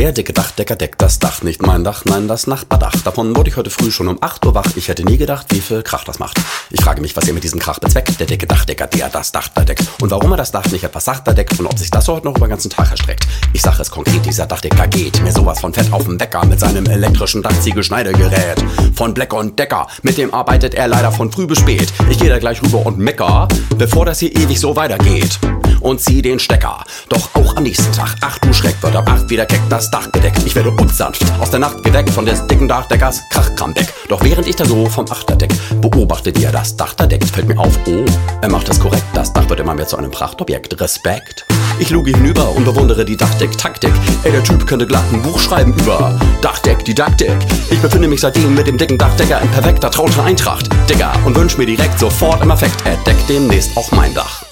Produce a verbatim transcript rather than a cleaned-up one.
Der dicke Dachdecker deckt das Dach, nicht mein Dach, nein, das Nachbardach. Davon wurde ich heute früh schon um acht Uhr wach. Ich hätte nie gedacht, wie viel Krach das macht. Ich frage mich, was ihr mit diesem Krach bezweckt. Der dicke Dachdecker, der das Dach da deckt. Und warum er das Dach nicht etwas sachter deckt und ob sich das so heute noch über den ganzen Tag erstreckt. Ich sage es konkret, dieser Dachdecker geht mir sowas von fett auf den Wecker mit seinem elektrischen Dachziegelschneidegerät. Von Black und Decker, mit dem arbeitet er leider von früh bis spät. Ich gehe da gleich rüber und mecker, bevor das hier ewig so weitergeht. Und zieh den Stecker. Doch auch am nächsten Tag, ach du Schreck, wird ab acht wieder keck das Dach gedeckt. Ich werde unsanft aus der Nacht geweckt von des dicken Dachdeckers Krachkrambeck. Doch während ich da so vom Achterdeck beobachte, wie er das Dach da deckt, fällt mir auf, oh, er macht es korrekt. Das Dach wird immer mehr zu einem Prachtobjekt. Respekt. Ich luge hinüber und bewundere die Dachdeck-Taktik. Ey, der Typ könnte glatt ein Buch schreiben über Dachdeck, Didaktik. Ich befinde mich seitdem mit dem dicken Dachdecker in perfekter, trauter Eintracht. Digga, und wünsch mir direkt sofort im Affekt, er deckt demnächst auch mein Dach.